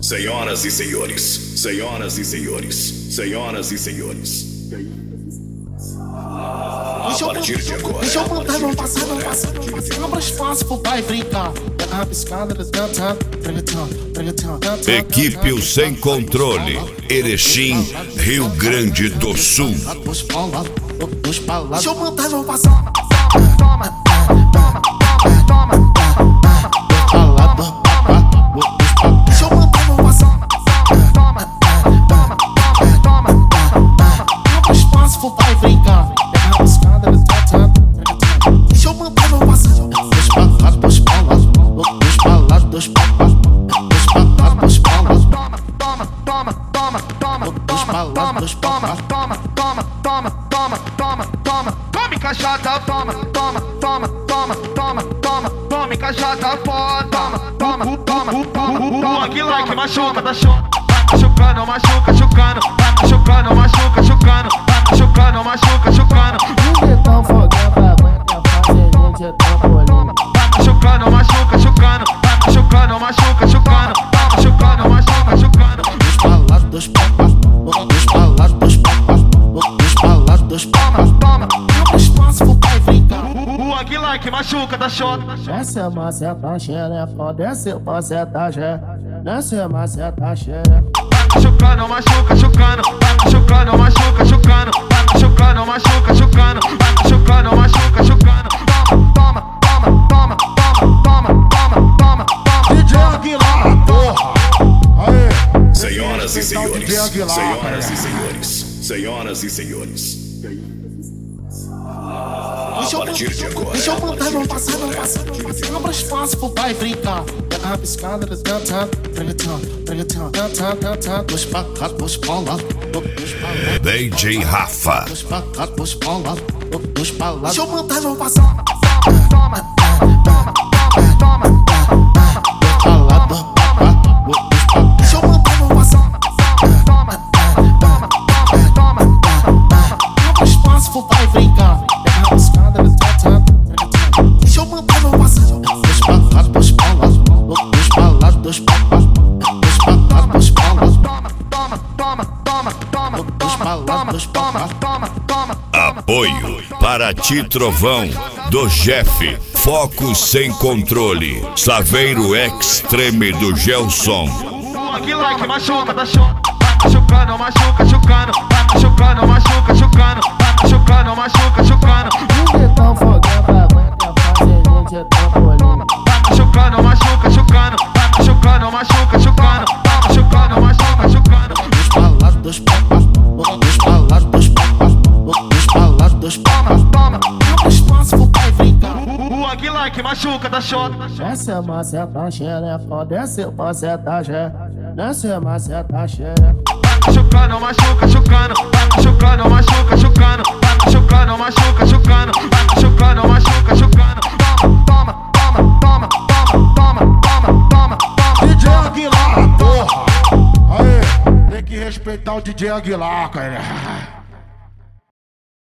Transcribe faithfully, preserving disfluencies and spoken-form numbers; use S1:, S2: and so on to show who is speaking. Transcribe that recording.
S1: Senhoras e senhores, senhoras e senhores, senhoras e senhores. A partir de agora.
S2: Deixa eu mandar, não passar, não passar, não passar. Abra espaço pro pai brincar. Pega a piscada, eles cantam.
S3: Equipe Sem Controle, Erechim, Rio Grande do Sul.
S2: Deixa eu mandar, não passar. Abra espaço pro pai brincar. Pega a piscada, eles cantam. Deixa eu mandar, não passar. Dois palas, dois palas, dois palas, dois palas, dois palas, dois palas. Toma, toma, toma, toma, dois palas, dois palas. Toma, toma, toma, toma, toma, toma. Tome cachada, toma, toma, toma, toma, toma, toma. Tome cachada, foda. Toma, toma, toma. O Aguilar que machuca, tá show. Machucando, machuca, chucando. Machucando, machuca, chucando. Machucando, machuca, chucando.
S4: Então fogando, aguenta fazer gente é trampolim.
S2: Machucando, machuca, chucando. Machucando, machuca, chucando. Machucando, machuca, chucando. Dois palas, dois papas. Dois palas, dois papas. Dois palas, dois papas. Toma, abre espaço pro pai brincar. O Aguilar que machuca, da shot.
S4: Desce a maceta xerefa, desce a maceta xerefa. Desce a maceta xerefa.
S2: Machucando, machuca, chucando. Machucando, machuca, chucando. Machucando, machuca, chucando. Machucando, machuca, chucando. Toma, toma, toma, toma, toma, toma, toma, toma.
S5: D J Aguilar, porra! Aê!
S1: Senhoras e senhores,
S5: D J Aguilar,
S1: senhoras e senhores, senhoras e senhores. A partir de agora.
S2: Deixa eu mandar, não passar, não passar, não passar. Abra espaço pro pai brincar. Pega a piscada, eles cantam. Dois palas, dois palas, dois palas.
S3: D J Rafa.
S2: Dois palas, dois palas, dois palas. Deixa eu mandar, não passar. Toma, toma, toma, toma. Dois palas, dois palas. Deixa eu mandar, não passar. Toma, toma, toma, toma. Abra espaço pro pai brincar. Pega a piscada, eles cantam. Deixa eu mandar, não passar. Dois palas, dois palas, dois palas, dois palas. Dois palas, dois palas. Toma, toma, toma, toma, toma. Dois palas, dois palas. Toma, toma.
S3: Apoio para Ti Trovão, do Jeff, Foco Sem Controle, Saveiro Extreme do Gelson.
S2: O Aguilar que machuca, tá show. Machucando, machuca, chucando. Machucando, machuca, chucando. Machucando, machuca, chucando.
S4: Então fogando, aguenta fazer gente é trampolim.
S2: Machucando, machuca, chucando. Machucando, machuca, chucando. Machucando, machuca, chucando. Dois palas, dois papas. Dois palas, dois papas. Dois palas, dois papas. Toma, abre espaço pro pai brincar. O Aguilar que machuca, tá show.
S4: Desce a maceta xerefa, desce a maceta xerefa. Desce a maceta xerefa.
S2: Machucando, machuca, chucando. Machucando, machuca, chucando. Machucando, machuca, chucando. Machucando, machuca, chucando. Toma, toma, toma, toma, toma, toma, toma, toma.
S5: D J Aguilar, porra! Aê! Tem que respeitar o D J Aguilar, cara.